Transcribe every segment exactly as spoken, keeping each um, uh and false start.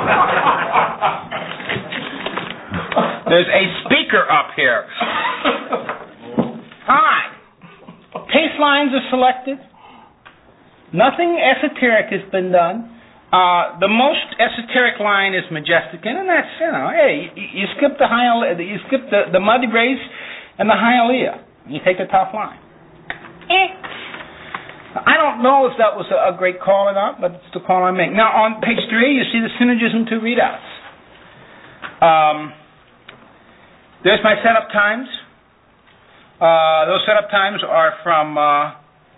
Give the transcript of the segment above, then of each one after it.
There's a speaker up here. All right. Pace lines are selected. Nothing esoteric has been done. Uh, the most esoteric line is Majesticant, and that's, you know, hey, you, you skip the high, you skip the, the mud grace and the Hialeah, and you take the top line. Eh. I don't know if that was a, a great call or not, but it's the call I make. Now, on page three, you see the synergism to readouts. Um, there's my setup times. Uh, those setup times are from... Uh,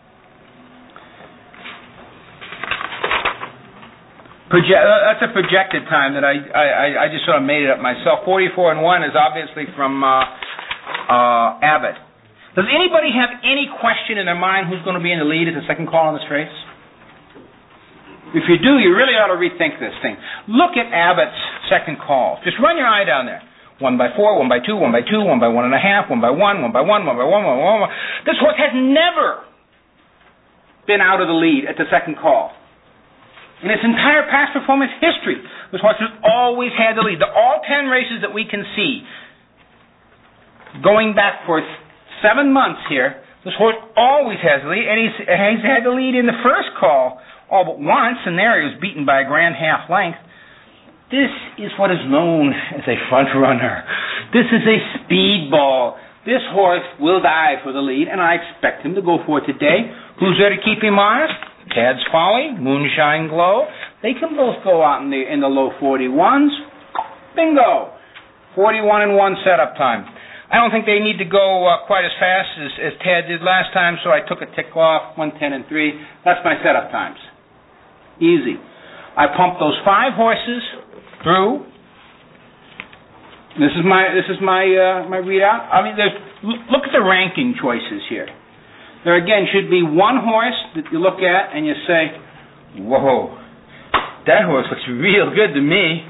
Proje- uh, that's a projected time that I, I I just sort of made it up myself. forty-four and one is obviously from uh, uh, Abbott. Does anybody have any question in their mind who's going to be in the lead at the second call in this race? If you do, you really ought to rethink this thing. Look at Abbott's second call. Just run your eye down there. One by four, one by two, one by two, one by one and a half, one by one, one by one, one by one, one by one. This horse has never been out of the lead at the second call. In its entire past performance history, this horse has always had the lead. The all ten races that we can see, going back for seven months here, this horse always has the lead, and he's, he's had the lead in the first call all but once, and there he was beaten by a grand half length. This is what is known as a front runner. This is a speedball. This horse will die for the lead, and I expect him to go for it today. Who's there to keep him honest? Tad's Folly, Moonshine Glow. They can both go out in the in the low forty-ones. Bingo! forty-one and one setup time. I don't think they need to go uh, quite as fast as, as Tad did last time, so I took a tick off, one ten and three. That's my setup times. Easy. I pumped those five horses through. This is my this is my uh, my readout. I mean, there's look at the ranking choices here. There again should be one horse that you look at and you say, "Whoa, that horse looks real good to me."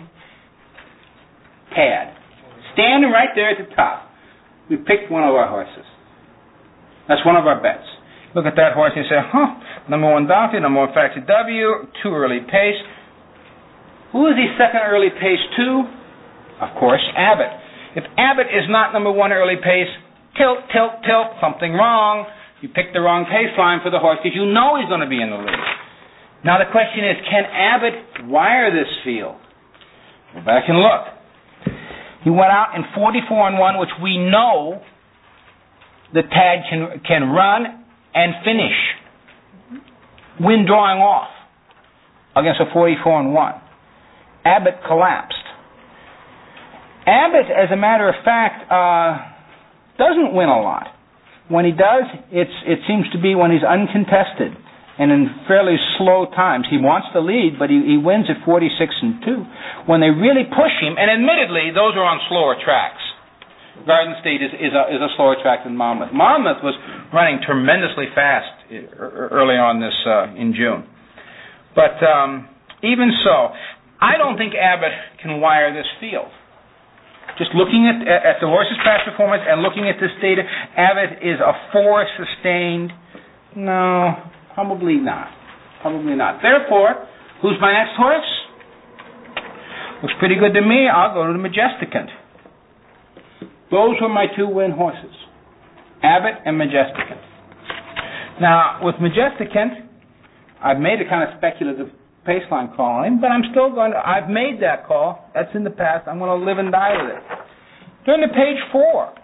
Tad, standing right there at the top. We picked one of our horses. That's one of our bets. Look at that horse and you say, "Huh, number one Doctor, number one Factor W, two early pace." Who is he second early pace to? Of course, Abbott. If Abbott is not number one early pace, tilt, tilt, tilt, something wrong. You picked the wrong pace line for the horse because you know he's going to be in the lead. Now the question is, can Abbott wire this field? Go back and look. He went out in forty-four and one, which we know the Tad can, can run and finish. Win drawing off against a forty-four and one. Abbott collapsed. Abbott, as a matter of fact, uh, doesn't win a lot. When he does, it's, it seems to be when he's uncontested and in fairly slow times. He wants the lead, but he, he wins at forty-six and two. When they really push him, and admittedly, those are on slower tracks. Garden State is, is, a, is a slower track than Monmouth. Monmouth was running tremendously fast early on this uh, in June. But um, even so, I don't think Abbott can wire this field. Just looking at, at the horse's past performance and looking at this data, Abbott is a four sustained. No, probably not. Probably not. Therefore, who's my next horse? Looks pretty good to me. I'll go to the Majesticant. Those were my two win horses, Abbott and Majesticant. Now, with Majesticant, I've made a kind of speculative paceline call on him, but I'm still going to, I've made that call. That's in the past. I'm going to live and die with it. Turn to page four.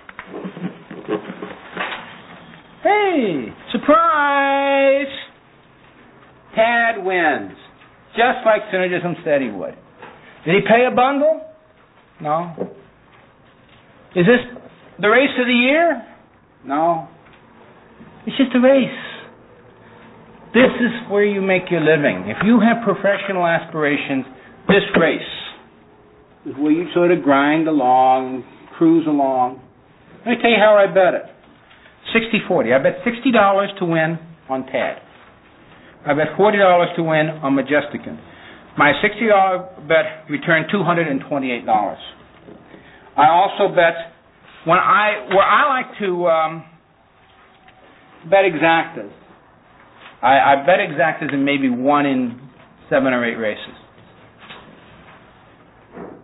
Hey, surprise! Tad wins, just like Synergism said he would. Did he pay a bundle? No. Is this the race of the year? No. It's just a race. This is where you make your living. If you have professional aspirations, this race is where you sort of grind along, cruise along. Let me tell you how I bet it. sixty forty. I bet sixty dollars to win on Tad. I bet forty dollars to win on Majesticant. My sixty dollars bet returned two hundred twenty-eight dollars. I also bet, when I where I like to um, bet exactas, I, I bet exactas in maybe one in seven or eight races.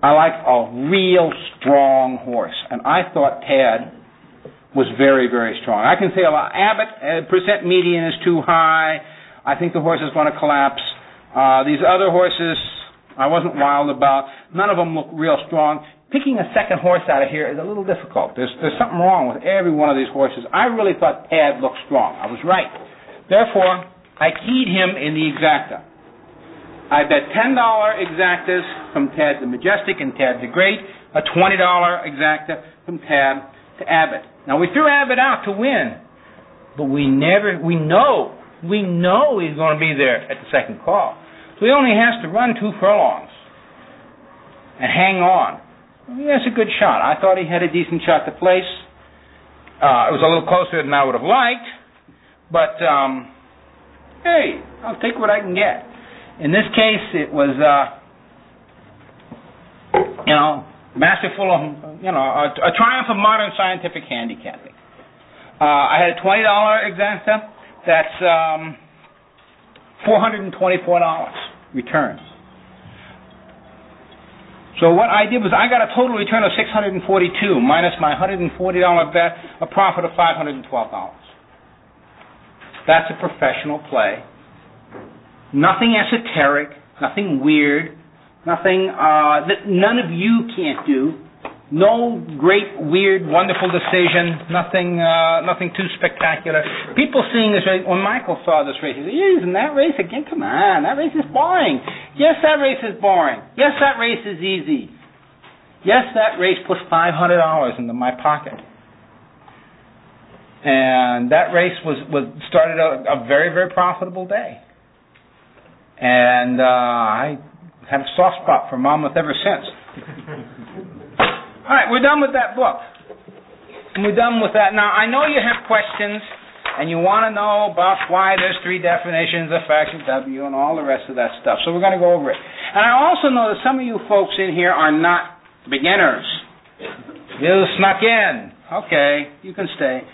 I like a real strong horse, and I thought Tad was very, very strong. I can say a lot. Abbott, uh, percent median is too high. I think the horse is going to collapse. Uh, these other horses, I wasn't wild about. None of them look real strong. Picking a second horse out of here is a little difficult. There's, there's something wrong with every one of these horses. I really thought Tad looked strong. I was right. Therefore, I keyed him in the exacta. I bet ten dollars exactas from Tad the Majestic and Tad the Great, a twenty dollars exacta from Tad to Abbott. Now, we threw Abbott out to win, but we never, we know, we know he's going to be there at the second call. So he only has to run two furlongs and hang on. He has a good shot. I thought he had a decent shot to place. Uh, it was a little closer than I would have liked, but um, hey, I'll take what I can get. In this case, it was, uh, you know, masterful of, you know, a, a triumph of modern scientific handicapping. Uh, I had a twenty dollars exacta. That's um, four hundred twenty-four dollars return. So what I did was I got a total return of six hundred forty-two dollars minus my one hundred forty dollars bet, a profit of five hundred twelve dollars. That's a professional play. Nothing esoteric, nothing weird, nothing uh, that none of you can't do. No great, weird, wonderful decision. Nothing, uh, nothing too spectacular. People seeing this race, when Michael saw this race, he said, "You're using that race again? Come on, that race is boring." Yes, that race is boring. Yes, that race is easy. Yes, that race put five hundred dollars into my pocket. And that race was, was started a, a very, very profitable day. And uh, I have a soft spot for Monmouth ever since. All right, we're done with that book. And we're done with that. Now, I know you have questions, and you want to know about why there's three definitions of factor W and all the rest of that stuff. So we're going to go over it. And I also know that some of you folks in here are not beginners. You snuck in. Okay, you can stay.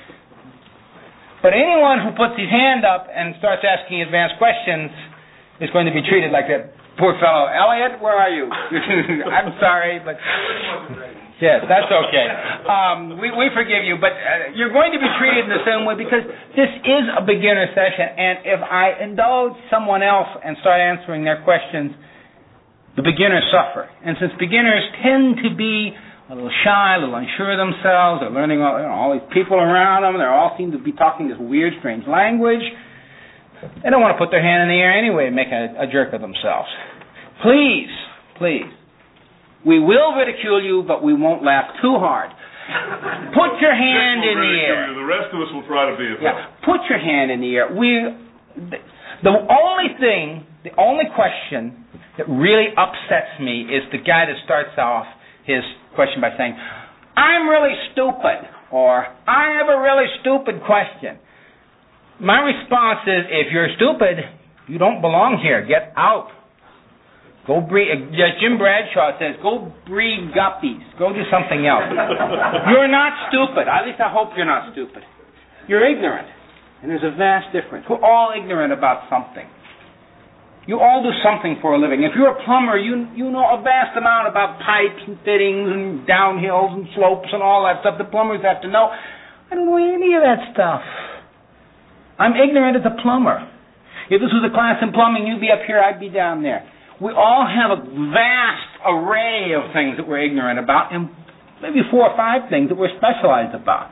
But anyone who puts his hand up and starts asking advanced questions is going to be treated like that poor fellow. Elliot, where are you? I'm sorry, but... Yes, that's okay. Um, we, we forgive you, but uh, you're going to be treated in the same way because this is a beginner session, and if I indulge someone else and start answering their questions, the beginners suffer. And since beginners tend to be a little shy, a little unsure of themselves, they're learning all, you know, all these people around them, they all seem to be talking this weird, strange language, they don't want to put their hand in the air anyway and make a, a jerk of themselves. Please, please. We will ridicule you, but we won't laugh too hard. Put your hand in the air. The rest of us will try to be as yeah. Put your hand in the air. We, the only thing, the only question that really upsets me is the guy that starts off his question by saying, "I'm really stupid," or "I have a really stupid question." My response is, if you're stupid, you don't belong here. Get out. Go breed, as Jim Bradshaw says, go breed guppies. Go do something else. You're not stupid. At least I hope you're not stupid. You're ignorant. And there's a vast difference. We're all ignorant about something. You all do something for a living. If you're a plumber, you you know a vast amount about pipes and fittings and downhills and slopes and all that stuff. The plumbers have to know. I don't know any of that stuff. I'm ignorant as a plumber. If this was a class in plumbing, you'd be up here, I'd be down there. We all have a vast array of things that we're ignorant about, and maybe four or five things that we're specialized about.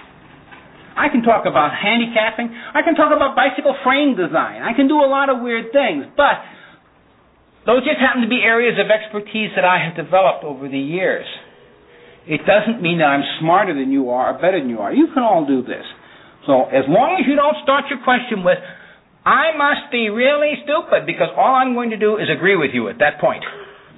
I can talk about handicapping. I can talk about bicycle frame design. I can do a lot of weird things, but those just happen to be areas of expertise that I have developed over the years. It doesn't mean that I'm smarter than you are or better than you are. You can all do this. So as long as you don't start your question with, "I must be really stupid," because all I'm going to do is agree with you at that point.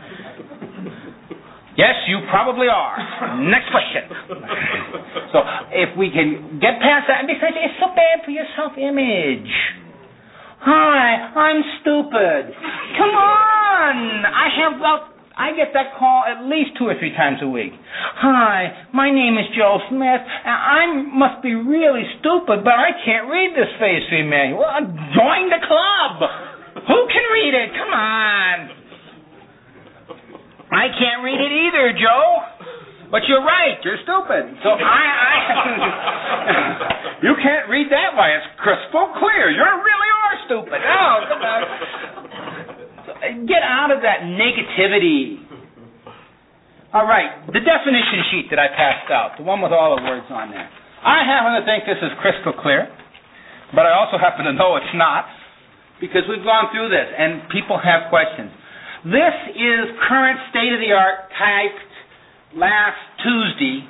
Yes, you probably are. Next question. So if we can get past that, and besides, it's so bad for your self-image. "Hi, I'm stupid." Come on. I have about, I get that call at least two or three times a week. "Hi, my name is Joe Smith, and I must be really stupid, but I can't read this phase three manual." Well, join the club. Who can read it? Come on. I can't read it either, Joe. But you're right. You're stupid. So I, I you can't read that way. It's crystal clear. You really are stupid. Oh, come on. Get out of that negativity. All right, the definition sheet that I passed out, the one with all the words on there. I happen to think this is crystal clear, but I also happen to know it's not, because we've gone through this and people have questions. This is current state-of-the-art typed last Tuesday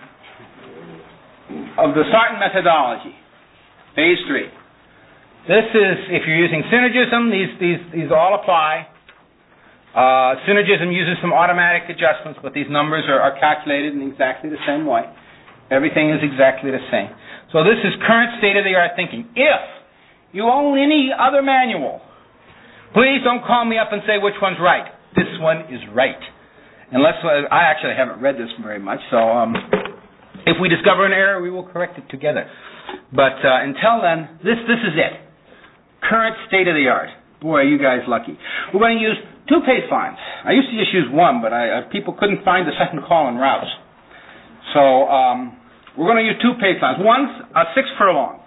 of the Sarton methodology, phase three. This is, if you're using synergism, these, these, these all apply. Uh, synergism uses some automatic adjustments, but these numbers are, are calculated in exactly the same way. Everything is exactly the same. So this is current state-of-the-art thinking. If you own any other manual, please don't call me up and say which one's right. This one is right. Unless, uh, I actually haven't read this very much, so um, if we discover an error, we will correct it together. But uh, until then, this, this is it. Current state-of-the-art. Boy, are you guys lucky. We're going to use two pace lines. I used to just use one, but I, uh, people couldn't find the second call in routes. So um, we're going to use two pace lines. One's a six furlong.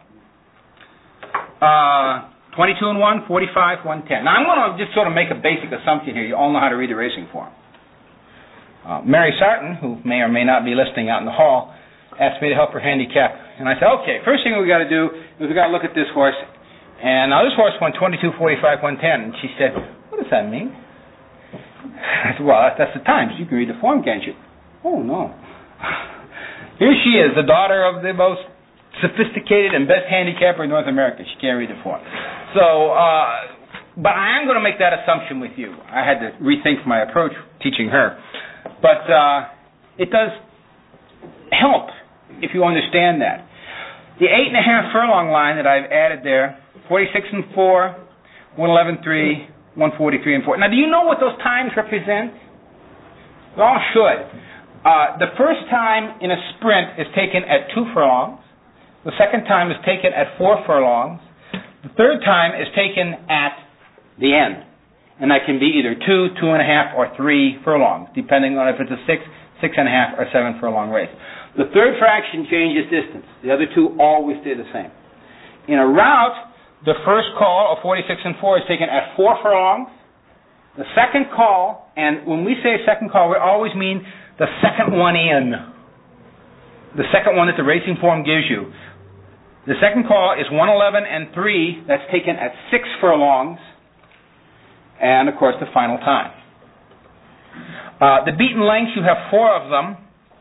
Uh, twenty-two and one, forty-five, one ten. Now I'm going to just sort of make a basic assumption here. You all know how to read the racing form. Uh, Mary Sarton, who may or may not be listening out in the hall, asked me to help her handicap. And I said, okay, first thing we got to do is we got to look at this horse. And now this horse won twenty-two, forty-five, one ten. And she said, what does that mean? I said, well, that's the times. You can read the form, can't you? Oh, no. Here she is, the daughter of the most sophisticated and best handicapper in North America. She can't read the form. So, uh, but I am going to make that assumption with you. I had to rethink my approach teaching her. But uh, it does help if you understand that. The eight and a half furlong line that I've added there, forty-six and four, one eleven three, one forty-three and four. Now, do you know what those times represent? You all should. Uh, the first time in a sprint is taken at two furlongs. The second time is taken at four furlongs. The third time is taken at the end. And that can be either two, two and a half, or three furlongs, depending on if it's a six, six and a half, or seven furlong race. The third fraction changes distance. The other two always stay the same. In a route, the first call of forty-six and four is taken at four furlongs. The second call, and when we say second call, we always mean the second one in. The second one that the racing form gives you. The second call is one eleven and three. That's taken at six furlongs. And, of course, the final time. Uh, the beaten lengths, you have four of them.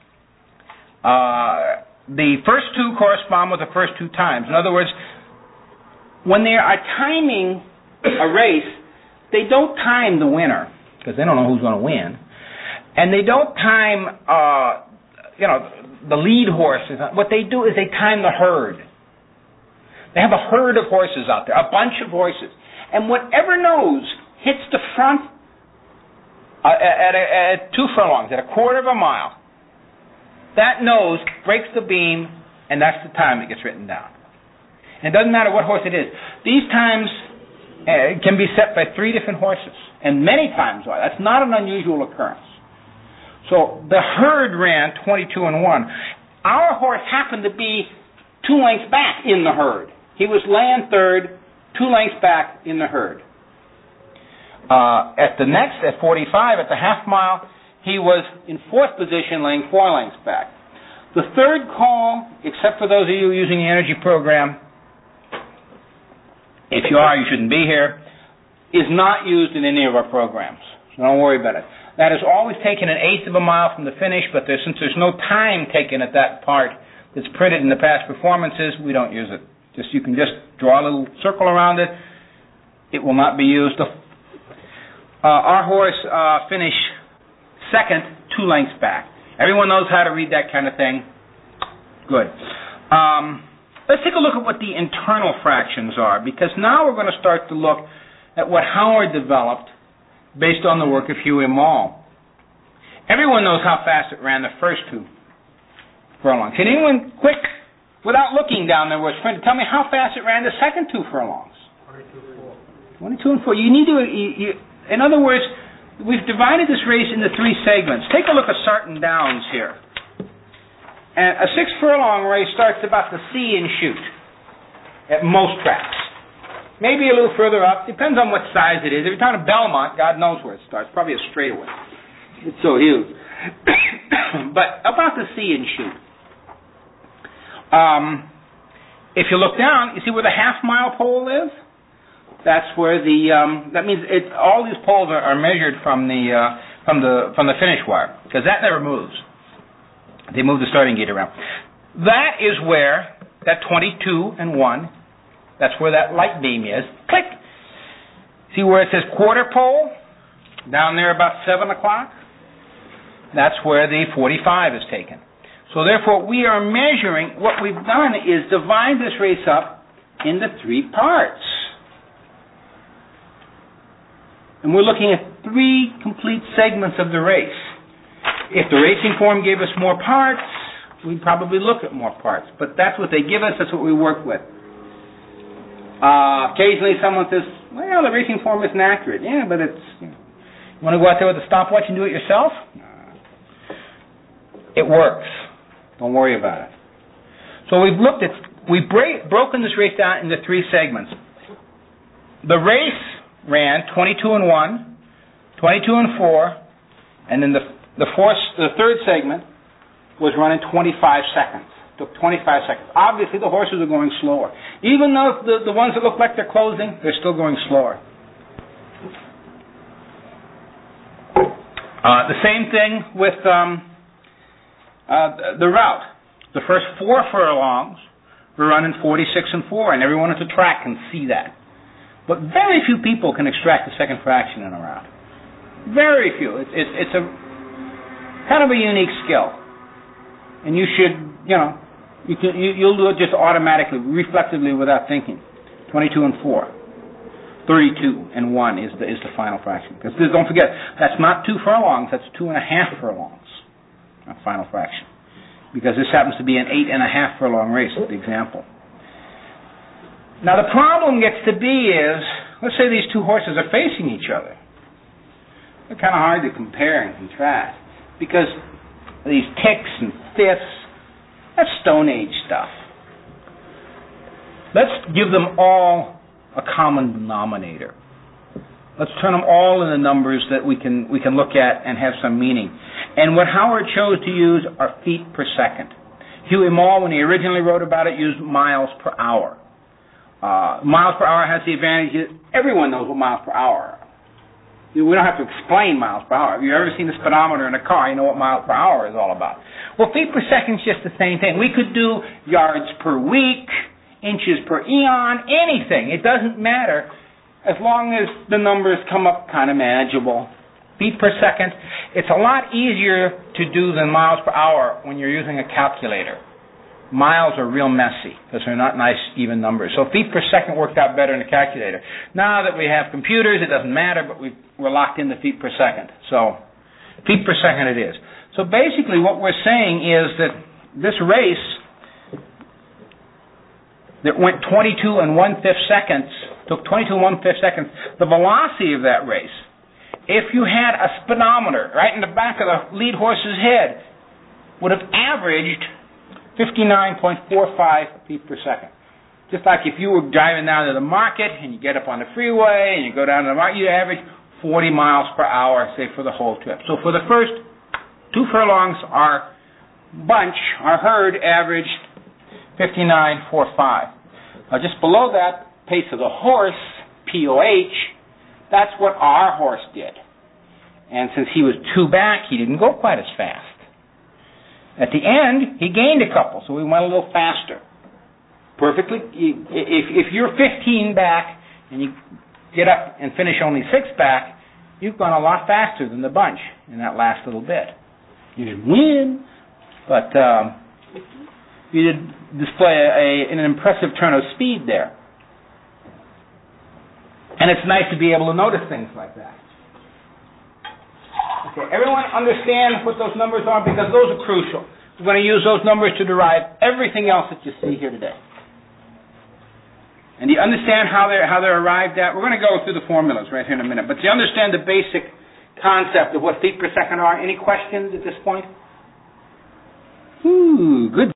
Uh, the first two correspond with the first two times. In other words, when they are timing a race, they don't time the winner, because they don't know who's going to win. And they don't time, uh, you know, the lead horses. What they do is they time the herd. They have a herd of horses out there, a bunch of horses. And whatever nose hits the front uh, at, a, at two furlongs, at a quarter of a mile, that nose breaks the beam, and that's the time that gets written down. And it doesn't matter what horse it is. These times uh, can be set by three different horses, and many times are. That's not an unusual occurrence. So the herd ran twenty-two and one. Our horse happened to be two lengths back in the herd. He was laying third, two lengths back in the herd. Uh, at the next, at forty-five, at the half mile, he was in fourth position, laying four lengths back. The third call, except for those of you using the energy program, if you are, you shouldn't be here, is not used in any of our programs. So don't worry about it. That is always taken an eighth of a mile from the finish, but there's, since there's no time taken at that part that's printed in the past performances, we don't use it. Just you can just draw a little circle around it. It will not be used. Uh, our horse uh, finished second, two lengths back. Everyone knows how to read that kind of thing. Good. Um, let's take a look at what the internal fractions are, because now we're going to start to look at what Howard developed based on the work of Huey Mall. Everyone knows how fast it ran the first two furlongs. Can anyone, quick, without looking down there, was trying to tell me how fast it ran the second two furlongs? twenty-two and four. twenty-two and four. You need to, you, you, in other words, we've divided this race into three segments. Take a look at Sarton Downs here. And a six furlong race starts about the see and shoot at most tracks. Maybe a little further up. Depends on what size it is. If you're talking Belmont, God knows where it starts. Probably a straightaway. It's so huge. But about the see and shoot. Um, if you look down, you see where the half mile pole is? That's where the um, that means it, all these poles are, are measured from the uh, from the from the finish wire, because that never moves. They move the starting gate around. That is where that twenty-two and one. That's where that light beam is. Click. See where it says quarter pole down there about seven o'clock. That's where the forty-five is taken. So therefore, we are measuring. What we've done is divide this race up into three parts. And we're looking at three complete segments of the race. If the racing form gave us more parts, we'd probably look at more parts. But that's what they give us. That's what we work with. Uh, occasionally someone says, well, the racing form isn't accurate. Yeah, but it's... You know, you want to go out there with a stopwatch and do it yourself? It works. Don't worry about it. So we've looked at... We've bra- broken this race down into three segments. The race ran twenty-two and one, twenty-two and four, and then the the fourth, the third segment was running twenty-five seconds. Took twenty-five seconds. Obviously, the horses are going slower. Even though the, the ones that look like they're closing, they're still going slower. Uh, the same thing with um, uh, the route. The first four furlongs were running forty-six and four, and everyone at the track can see that. But very few people can extract the second fraction in a round. Very few. It's, it's, it's a kind of a unique skill. And you should, you know, you can, you, you'll do it just automatically, reflectively, without thinking. twenty-two and four. thirty-two and one is the, is the final fraction. Because don't forget, that's not two furlongs, that's two and a half furlongs. Not final fraction. Because this happens to be an eight and a half furlong race, the example. Now the problem gets to be is, let's say these two horses are facing each other. They're kind of hard to compare and contrast. Because these ticks and fifths, that's Stone Age stuff. Let's give them all a common denominator. Let's turn them all into numbers that we can we can look at and have some meaning. And what Howard chose to use are feet per second. Huey Mall, when he originally wrote about it, used miles per hour. Uh, miles per hour has the advantage that everyone knows what miles per hour are. We don't have to explain miles per hour. If you've ever seen a speedometer in a car, you know what miles per hour is all about. Well, feet per second is just the same thing. We could do yards per week, inches per eon, anything. It doesn't matter as long as the numbers come up kind of manageable. Feet per second, it's a lot easier to do than miles per hour when you're using a calculator. Miles are real messy because they're not nice, even numbers. So feet per second worked out better in the calculator. Now that we have computers, it doesn't matter, but we, we're locked into feet per second. So feet per second it is. So basically what we're saying is that this race that went twenty-two and one-fifth seconds, took twenty-two and one-fifth seconds, the velocity of that race, if you had a speedometer right in the back of the lead horse's head, would have averaged fifty-nine point four five feet per second. Just like if you were driving down to the market and you get up on the freeway and you go down to the market, you average forty miles per hour, say, for the whole trip. So for the first two furlongs, our bunch, our herd, averaged fifty-nine point four five. Now just below that, pace of the horse, P O H, that's what our horse did. And since he was two back, he didn't go quite as fast. At the end, he gained a couple, so we went a little faster. Perfectly. If, if you're fifteen back and you get up and finish only six back, you've gone a lot faster than the bunch in that last little bit. You didn't win, but um, you did display a, a, an impressive turn of speed there. And it's nice to be able to notice things like that. Okay, everyone understand what those numbers are because those are crucial. We're going to use those numbers to derive everything else that you see here today. And do you understand how they're, how they're arrived at? We're going to go through the formulas right here in a minute. But do you understand the basic concept of what feet per second are. Any questions at this point? Ooh, good.